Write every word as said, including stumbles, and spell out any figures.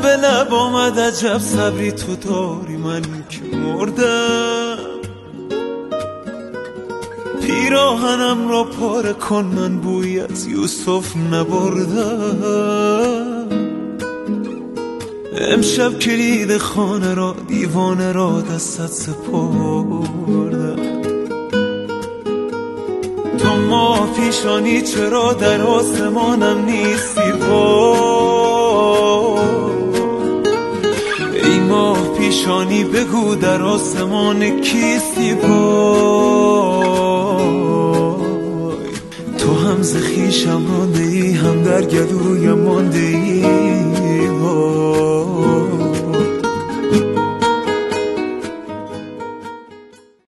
به لب آمد عجب صبری تو داری، من که مردم. پیراهنم را پاره کن، من بوی از یوسف نبردم. امشب کلید خانه را دیوانه را دستت سپردم. تو ماه پیشانی چرا در آسمانم نیستی پا؟ ای ماه پیشانی بگو در آسمان کیستی پا؟